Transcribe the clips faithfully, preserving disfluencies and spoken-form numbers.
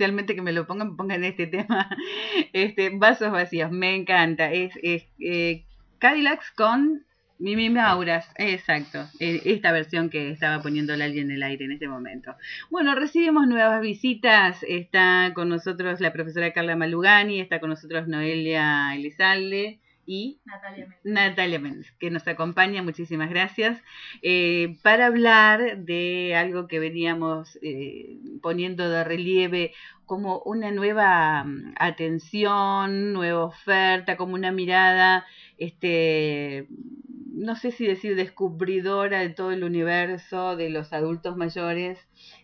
especialmente que me lo pongan, me pongan este tema, este, vasos vacíos, me encanta, es, es eh, Cadillacs con Mimi Mauras, exacto, esta versión que estaba poniéndole alguien en el aire en este momento. Bueno, recibimos nuevas visitas, está con nosotros la profesora Carla Malugani, está con nosotros Noelia Elizalde y Natalia Méndez. Natalia Méndez, que nos acompaña, muchísimas gracias, eh, para hablar de algo que veníamos eh, poniendo de relieve como una nueva um, atención, nueva oferta, como una mirada, este, no sé si decir descubridora de todo el universo de los adultos mayores,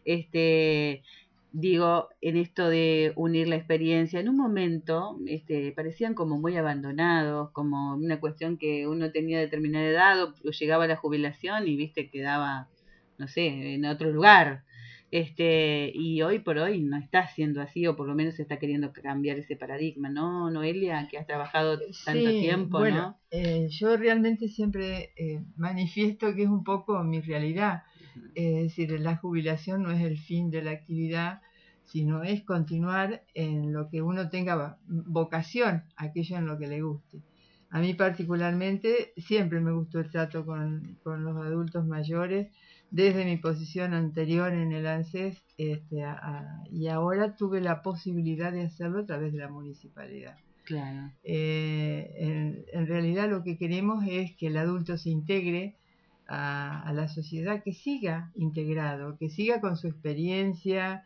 este, digo, en esto de unir la experiencia. En un momento este, parecían como muy abandonados, como una cuestión que uno tenía determinada edad o, o llegaba a la jubilación y, viste, quedaba, no sé, en otro lugar. Este, y hoy por hoy no está siendo así, o por lo menos se está queriendo cambiar ese paradigma, ¿no, Noelia? Que has trabajado tanto Sí, tiempo, bueno, ¿no? eh, yo realmente siempre eh, manifiesto que es un poco mi realidad. Es decir, la jubilación no es el fin de la actividad, sino es continuar en lo que uno tenga vocación, aquello en lo que le guste. A mí particularmente siempre me gustó el trato con, con los adultos mayores, desde mi posición anterior en el ANSES, este, a- a- y ahora tuve la posibilidad de hacerlo a través de la municipalidad. Claro. Eh, en, en realidad lo que queremos es que el adulto se integre a, a la sociedad, que siga integrado, que siga con su experiencia.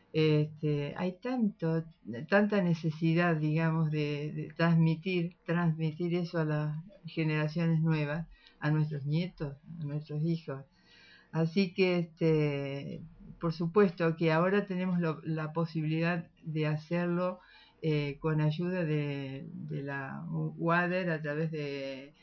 Este, hay tanto, tanta necesidad, digamos, de, de transmitir, transmitir eso a las generaciones nuevas, a nuestros nietos, a nuestros hijos. Así que, este, por supuesto que ahora tenemos lo, la posibilidad de hacerlo eh, con ayuda de, de la WADER, a través de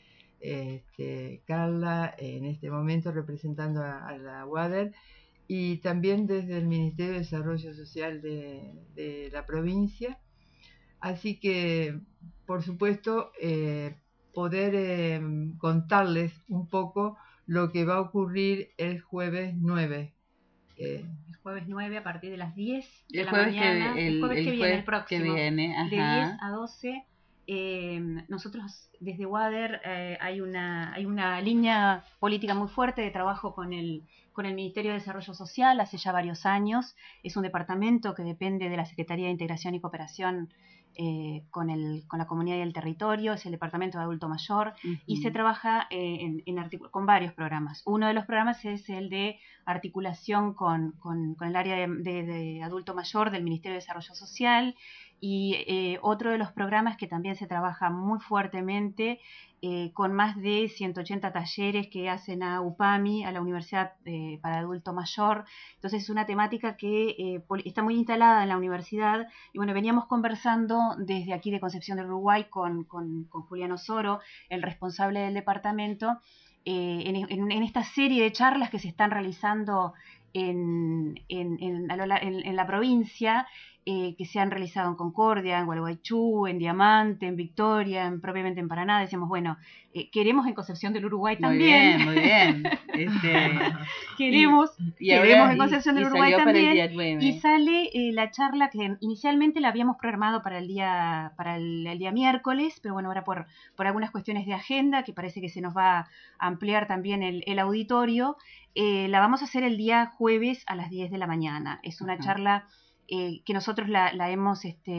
este, Carla, en este momento representando a, a la WADER, y también desde el Ministerio de Desarrollo Social de, de la provincia. Así que, por supuesto, eh, poder eh, contarles un poco lo que va a ocurrir el jueves nueve. Eh, el jueves nueve a partir de las diez de el la jueves mañana. Que, el, el jueves el que jueves viene, el próximo. Que viene, ajá. De diez a doce. Eh, nosotros desde WADER eh, hay, una, hay una línea política muy fuerte de trabajo con el, con el Ministerio de Desarrollo Social hace ya varios años. Es un departamento que depende de la Secretaría de Integración y Cooperación eh, con, el, con la comunidad y el territorio, es el Departamento de Adulto Mayor, uh-huh. Y se trabaja eh, en, en articul- con varios programas. Uno de los programas es el de articulación con, con, con el área de, de, de adulto mayor del Ministerio de Desarrollo Social, y eh, otro de los programas que también se trabaja muy fuertemente eh, con más de ciento ochenta talleres que hacen a UPAMI, a la Universidad eh, para Adulto Mayor. Entonces es una temática que eh, está muy instalada en la universidad, y bueno, veníamos conversando desde aquí de Concepción del Uruguay con, con, con Julián Osoro, el responsable del departamento, eh, en, en, en esta serie de charlas que se están realizando en, en, en, en, en la provincia, eh, que se han realizado en Concordia, en Gualeguaychú, en Diamante, en Victoria, en, propiamente en Paraná. Decíamos, bueno, eh, queremos en Concepción del Uruguay muy también. Muy bien, muy bien. Este, queremos y, y queremos ahora, en Concepción y, del y Uruguay también. El y sale eh, la charla que inicialmente la habíamos programado para el día para el, el día miércoles, pero bueno, ahora por, por algunas cuestiones de agenda, que parece que se nos va a ampliar también el, el auditorio, eh, la vamos a hacer el día jueves a las diez de la mañana. Es una uh-huh. charla Eh, que nosotros la, la hemos, este,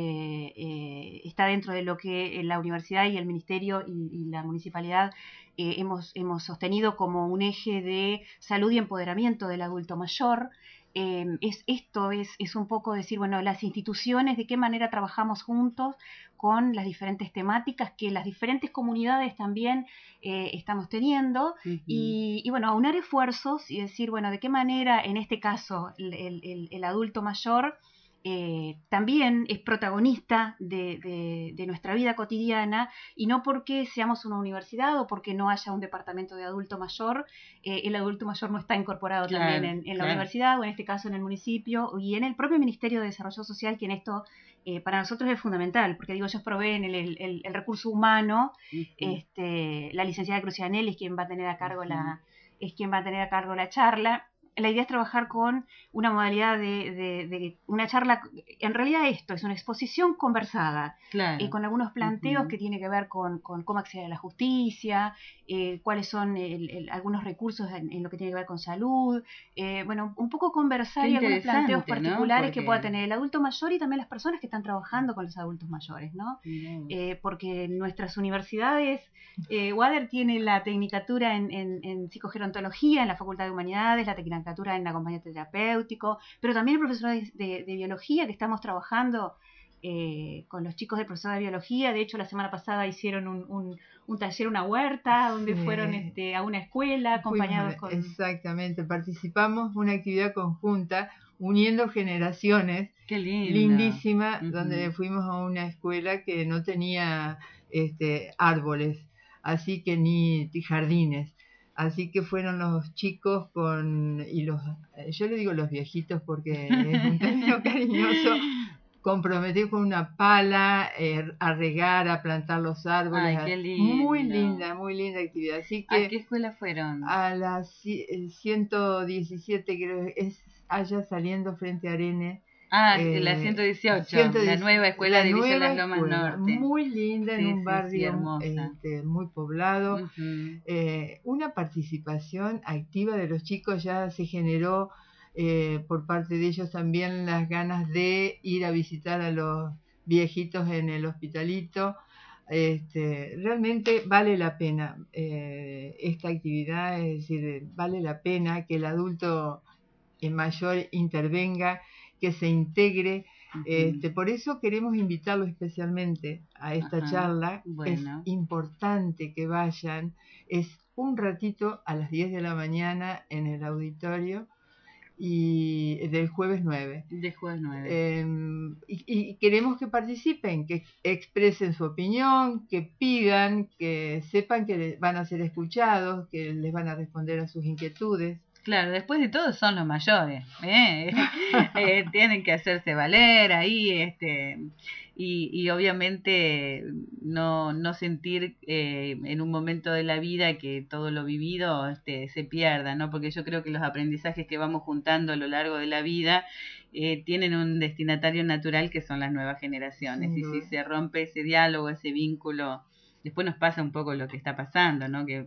eh, está dentro de lo que la universidad y el ministerio y, y la municipalidad eh, hemos, hemos sostenido como un eje de salud y empoderamiento del adulto mayor. Eh, es, esto es, es un poco decir, bueno, las instituciones, de qué manera trabajamos juntos con las diferentes temáticas que las diferentes comunidades también eh, estamos teniendo, uh-huh. y, y bueno, aunar esfuerzos y decir, bueno, de qué manera en este caso el, el, el adulto mayor Eh, también es protagonista de, de, de nuestra vida cotidiana, y no porque seamos una universidad o porque no haya un departamento de adulto mayor, eh, el adulto mayor no está incorporado claro, también en, en la claro. universidad, o en este caso en el municipio y en el propio Ministerio de Desarrollo Social, que en esto eh, para nosotros es fundamental, porque digo, ellos proveen el, el, el, el recurso humano. Uh-huh. este, la licenciada Crucianelli es quien va a tener a cargo uh-huh. la es quien va a tener a cargo la charla. la idea es trabajar con una modalidad de, de, de una charla, en realidad esto es una exposición conversada, claro. eh, con algunos planteos uh-huh. que tiene que ver con, con cómo acceder a la justicia, eh, cuáles son el, el, algunos recursos en, en lo que tiene que ver con salud, eh, bueno, un poco conversar y algunos planteos particulares, ¿no? Porque... que pueda tener el adulto mayor y también las personas que están trabajando con los adultos mayores, ¿no? Uh-huh. Eh, porque en nuestras universidades, eh, Wader tiene la tecnicatura en, en, en psicogerontología en la Facultad de Humanidades, la tecnicatura en acompañamiento terapéutico, pero también el profesor de, de, de biología que estamos trabajando eh, con los chicos del profesor de biología. De hecho, la semana pasada hicieron un, un, un taller, una huerta, donde sí. fueron este, a una escuela acompañados Fuimos, con... Exactamente, participamos una actividad conjunta uniendo generaciones. Qué lindo. Lindísima, uh-huh. donde fuimos a una escuela que no tenía este, árboles, así que ni jardines. Así que fueron los chicos con, y los, yo le digo los viejitos porque es un término cariñoso, comprometidos con una pala, eh, a regar, a plantar los árboles. Ay, qué lindo. Muy linda, muy linda actividad. Así que, ¿a qué escuela fueron? A la ciento diecisiete, creo, es allá saliendo frente a Arene. Ah, eh, la ciento dieciocho, ciento diez, la nueva escuela la de Villa Las Lomas escuela, Norte. Muy linda, sí, en un sí, barrio sí, este, muy poblado. Uh-huh. Eh, una participación activa de los chicos, ya se generó eh, por parte de ellos también las ganas de ir a visitar a los viejitos en el hospitalito. Este, realmente vale la pena eh, esta actividad, es decir, vale la pena que el adulto mayor intervenga, que se integre. Uh-huh. Este, por eso queremos invitarlo especialmente a esta uh-huh. charla. Bueno. Es importante que vayan. Es un ratito a las diez de la mañana en el auditorio y del jueves nueve. De jueves nueve. Eh, y, y queremos que participen, que expresen su opinión, que pidan, que sepan que van a ser escuchados, que les van a responder a sus inquietudes. Claro, después de todo son los mayores, ¿eh? eh, tienen que hacerse valer ahí, este, y, y obviamente no, no sentir eh, en un momento de la vida que todo lo vivido este, se pierda, ¿no? Porque yo creo que los aprendizajes que vamos juntando a lo largo de la vida eh, tienen un destinatario natural que son las nuevas generaciones, sí, y si se rompe ese diálogo, ese vínculo, después nos pasa un poco lo que está pasando, ¿no? Que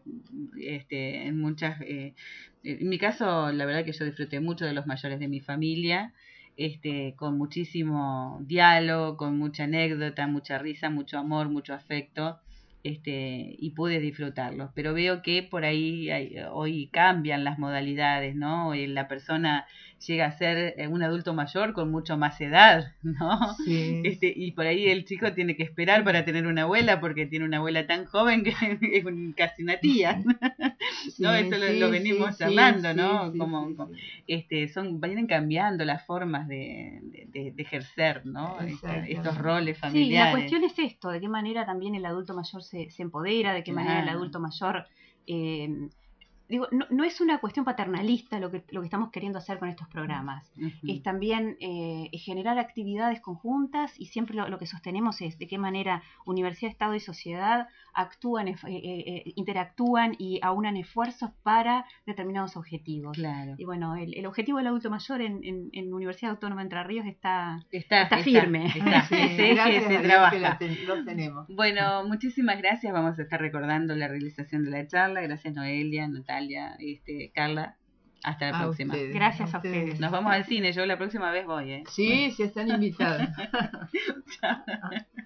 este, en muchas, eh, en mi caso, la verdad que yo disfruté mucho de los mayores de mi familia, este, con muchísimo diálogo, con mucha anécdota, mucha risa, mucho amor, mucho afecto, este, y pude disfrutarlos. Pero veo que por ahí hay, hoy cambian las modalidades, ¿no? La persona llega a ser un adulto mayor con mucho más edad, ¿no? Sí. Este, y por ahí el chico tiene que esperar para tener una abuela porque tiene una abuela tan joven que es un, casi una tía, ¿no? Sí, Eso sí, lo, lo venimos sí, charlando, sí, ¿no? Sí, como, sí, como sí. este, son, vienen cambiando las formas de, de, de ejercer, ¿no? Esta, estos roles familiares. Sí, la cuestión es esto, de qué manera también el adulto mayor se, se empodera, de qué claro. manera el adulto mayor... Eh, Digo, no, no es una cuestión paternalista lo que, lo que estamos queriendo hacer con estos programas. Uh-huh. Es también eh, generar actividades conjuntas y siempre lo, lo que sostenemos es de qué manera universidad, Estado y sociedad actúan, eh, eh, interactúan y aunan esfuerzos para determinados objetivos. Claro. Y bueno, el, el objetivo del adulto mayor en, en, en Universidad Autónoma de Entre Ríos está, está, está firme. Está, está. Sí, ese eje se trabaja. Que lo tenemos. Bueno, muchísimas gracias. Vamos a estar recordando la realización de la charla. Gracias, Noelia, Natalia. Este, Carla, hasta la a próxima. Ustedes, Gracias a ustedes. ustedes. Nos vamos al cine, yo la próxima vez voy, ¿eh? Sí, sí están invitados. Chao.